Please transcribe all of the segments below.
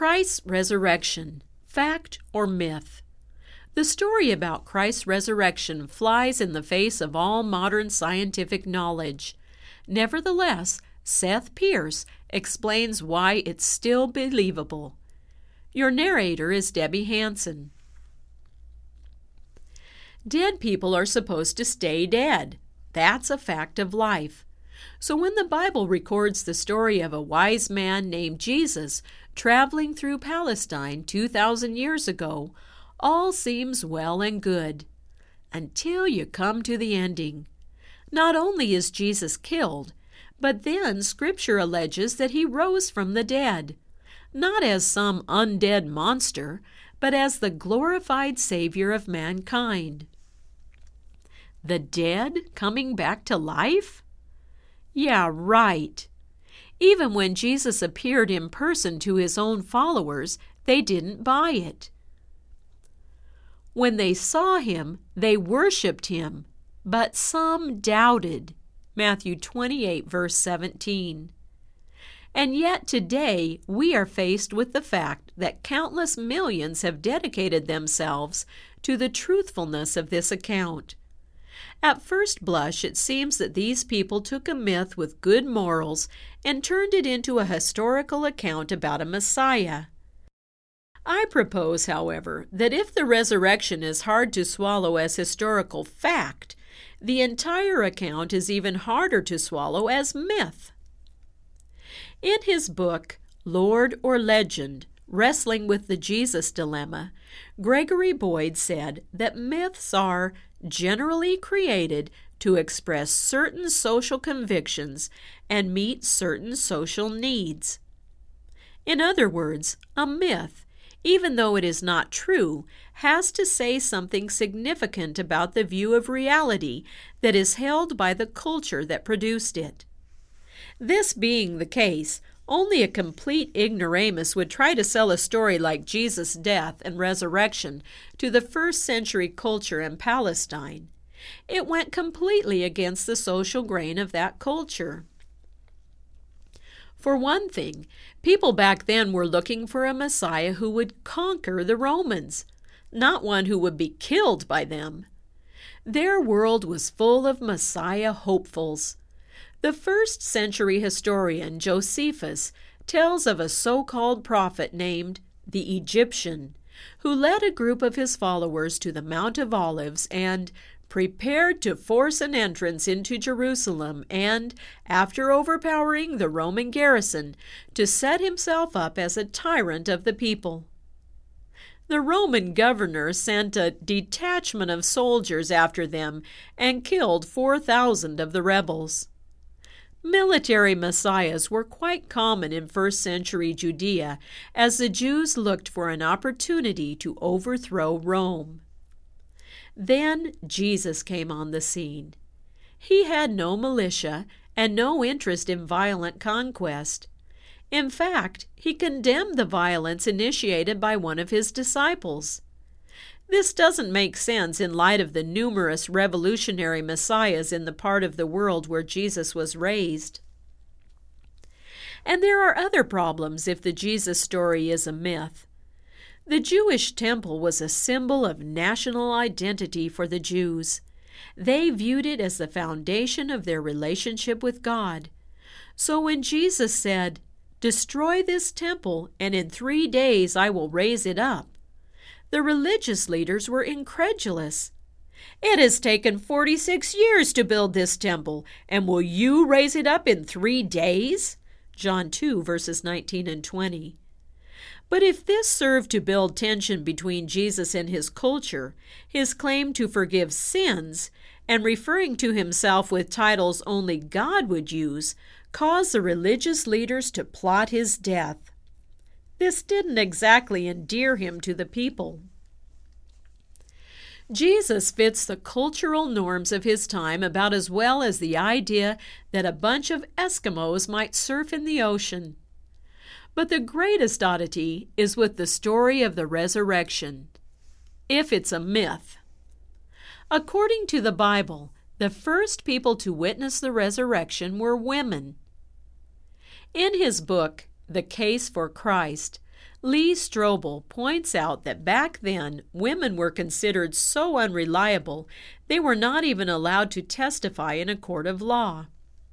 Christ's resurrection, fact or myth? The story about Christ's resurrection flies in the face of all modern scientific knowledge. Nevertheless, Seth Pierce explains why it's still believable. Your narrator is Debbie Hanson. Dead people are supposed to stay dead. That's a fact of life. So when the Bible records the story of a wise man named Jesus traveling through Palestine 2,000 years ago, all seems well and good. Until you come to the ending. Not only is Jesus killed, but then Scripture alleges that he rose from the dead, not as some undead monster, but as the glorified Savior of mankind. The dead coming back to life? Yeah, right. Even when Jesus appeared in person to his own followers, they didn't buy it. When they saw him, they worshipped him, but some doubted. Matthew 28, verse 17. And yet today we are faced with the fact that countless millions have dedicated themselves to the truthfulness of this account. At first blush, it seems that these people took a myth with good morals and turned it into a historical account about a Messiah. I propose, however, that if the resurrection is hard to swallow as historical fact, the entire account is even harder to swallow as myth. In his book, Lord or Legend, Wrestling with the Jesus Dilemma, Gregory Boyd said that myths are generally created to express certain social convictions and meet certain social needs. In other words, a myth, even though it is not true, has to say something significant about the view of reality that is held by the culture that produced it. This being the case, only a complete ignoramus would try to sell a story like Jesus' death and resurrection to the first century culture in Palestine. It went completely against the social grain of that culture. For one thing, people back then were looking for a Messiah who would conquer the Romans, not one who would be killed by them. Their world was full of Messiah hopefuls. The first century historian Josephus tells of a so-called prophet named the Egyptian, who led a group of his followers to the Mount of Olives and prepared to force an entrance into Jerusalem and, after overpowering the Roman garrison, to set himself up as a tyrant of the people. The Roman governor sent a detachment of soldiers after them and killed 4,000 of the rebels. Military messiahs were quite common in first-century Judea as the Jews looked for an opportunity to overthrow Rome. Then Jesus came on the scene. He had no militia and no interest in violent conquest. In fact, he condemned the violence initiated by one of his disciples. This doesn't make sense in light of the numerous revolutionary messiahs in the part of the world where Jesus was raised. And there are other problems if the Jesus story is a myth. The Jewish temple was a symbol of national identity for the Jews. They viewed it as the foundation of their relationship with God. So when Jesus said, "Destroy this temple, and in 3 days I will raise it up," the religious leaders were incredulous. "It has taken 46 years to build this temple, and will you raise it up in 3 days? John 2, verses 19 and 20. But if this served to build tension between Jesus and his culture, his claim to forgive sins, and referring to himself with titles only God would use, caused the religious leaders to plot his death. This didn't exactly endear him to the people. Jesus fits the cultural norms of his time about as well as the idea that a bunch of Eskimos might surf in the ocean. But the greatest oddity is with the story of the resurrection, if it's a myth. According to the Bible, the first people to witness the resurrection were women. In his book, The Case for Christ, Lee Strobel points out that back then, women were considered so unreliable they were not even allowed to testify in a court of law.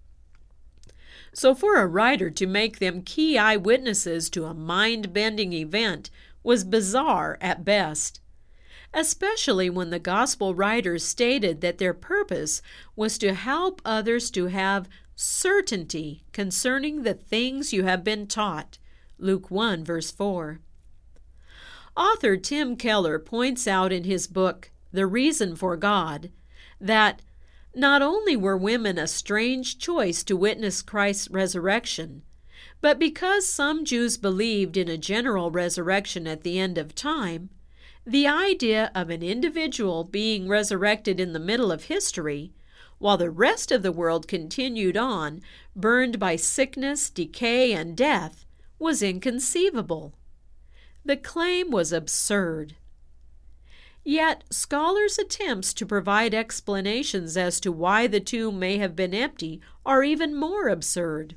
So for a writer to make them key eyewitnesses to a mind-bending event was bizarre at best, especially when the gospel writers stated that their purpose was to help others to have certainty concerning the things you have been taught. Luke 1, verse 4. Author Tim Keller points out in his book, The Reason for God, that not only were women a strange choice to witness Christ's resurrection, but because some Jews believed in a general resurrection at the end of time, the idea of an individual being resurrected in the middle of history, while the rest of the world continued on, burned by sickness, decay, and death, was inconceivable. The claim was absurd. Yet, scholars' attempts to provide explanations as to why the tomb may have been empty are even more absurd.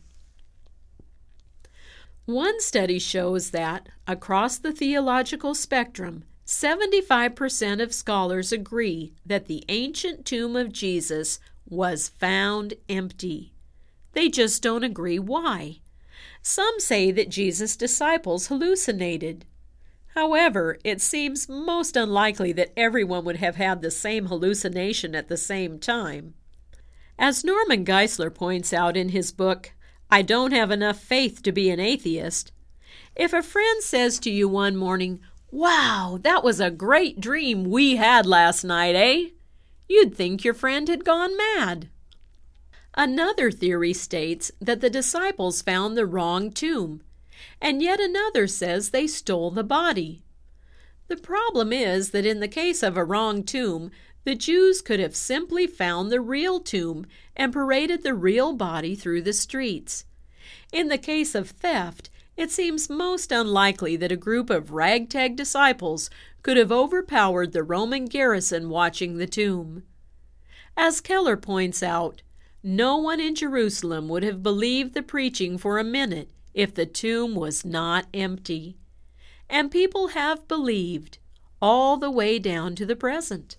One study shows that, across the theological spectrum, 75% of scholars agree that the ancient tomb of Jesus was found empty. They just don't agree why. Some say that Jesus' disciples hallucinated. However, it seems most unlikely that everyone would have had the same hallucination at the same time. As Norman Geisler points out in his book, I Don't Have Enough Faith to Be an Atheist, if a friend says to you one morning, "Wow, that was a great dream we had last night, eh?" you'd think your friend had gone mad. Another theory states that the disciples found the wrong tomb, and yet another says they stole the body. The problem is that in the case of a wrong tomb, the Jews could have simply found the real tomb and paraded the real body through the streets. In the case of theft, it seems most unlikely that a group of ragtag disciples could have overpowered the Roman garrison watching the tomb. As Keller points out, no one in Jerusalem would have believed the preaching for a minute if the tomb was not empty. And people have believed all the way down to the present.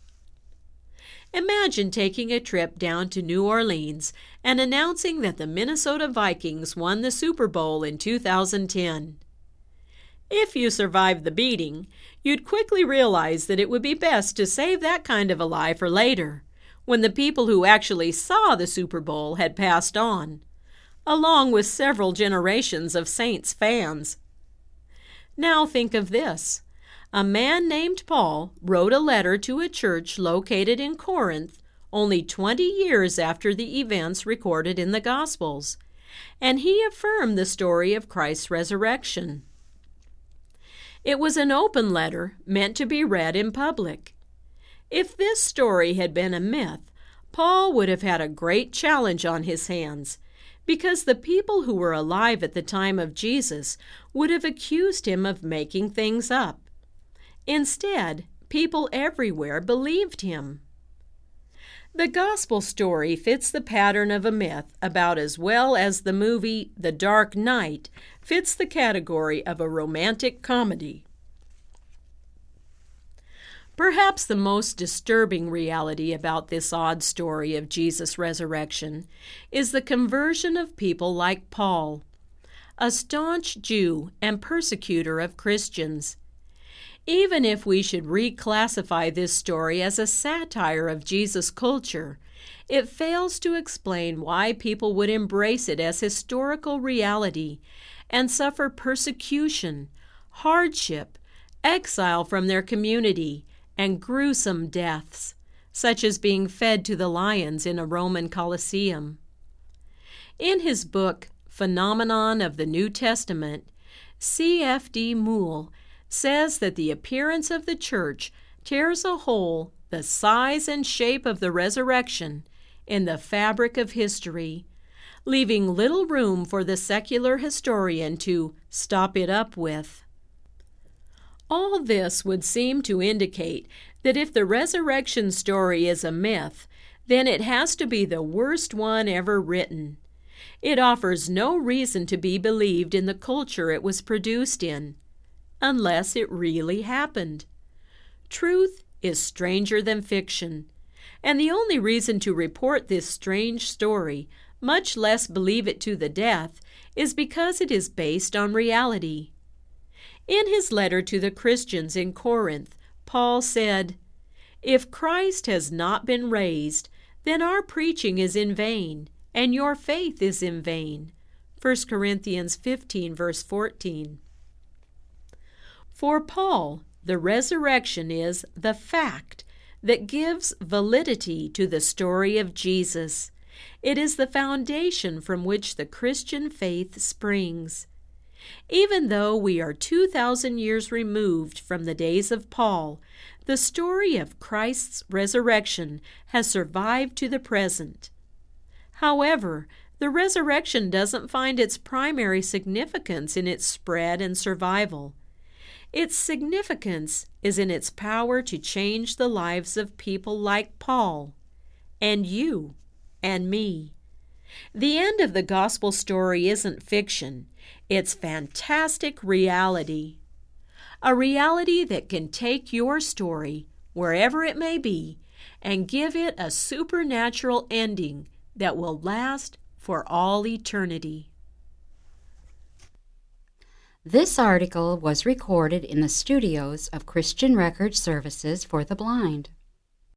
Imagine taking a trip down to New Orleans and announcing that the Minnesota Vikings won the Super Bowl in 2010. If you survived the beating, you'd quickly realize that it would be best to save that kind of a lie for later, when the people who actually saw the Super Bowl had passed on, along with several generations of Saints fans. Now think of this. A man named Paul wrote a letter to a church located in Corinth only 20 years after the events recorded in the Gospels, and he affirmed the story of Christ's resurrection. It was an open letter meant to be read in public. If this story had been a myth, Paul would have had a great challenge on his hands, because the people who were alive at the time of Jesus would have accused him of making things up. Instead, people everywhere believed him. The gospel story fits the pattern of a myth about as well as the movie The Dark Knight fits the category of a romantic comedy. Perhaps the most disturbing reality about this odd story of Jesus' resurrection is the conversion of people like Paul, a staunch Jew and persecutor of Christians. Even if we should reclassify this story as a satire of Jesus' culture, it fails to explain why people would embrace it as historical reality and suffer persecution, hardship, exile from their community, and gruesome deaths, such as being fed to the lions in a Roman Colosseum. In his book, Phenomenon of the New Testament, C.F.D. Moule says that the appearance of the church tears a hole the size and shape of the resurrection in the fabric of history, leaving little room for the secular historian to stop it up with. All this would seem to indicate that if the resurrection story is a myth, then it has to be the worst one ever written. It offers no reason to be believed in the culture it was produced in. unless it really happened. Truth is stranger than fiction, and the only reason to report this strange story, much less believe it to the death, is because it is based on reality. In his letter to the Christians in Corinth, Paul said, "If Christ has not been raised, then our preaching is in vain, and your faith is in vain." 1 Corinthians 15, verse 14. For Paul, the resurrection is the fact that gives validity to the story of Jesus. It is the foundation from which the Christian faith springs. Even though we are 2,000 years removed from the days of Paul, the story of Christ's resurrection has survived to the present. However, the resurrection doesn't find its primary significance in its spread and survival. Its significance is in its power to change the lives of people like Paul, and you, and me. The end of the gospel story isn't fiction, it's fantastic reality. A reality that can take your story, wherever it may be, and give it a supernatural ending that will last for all eternity. This article was recorded in the studios of Christian Record Services for the Blind.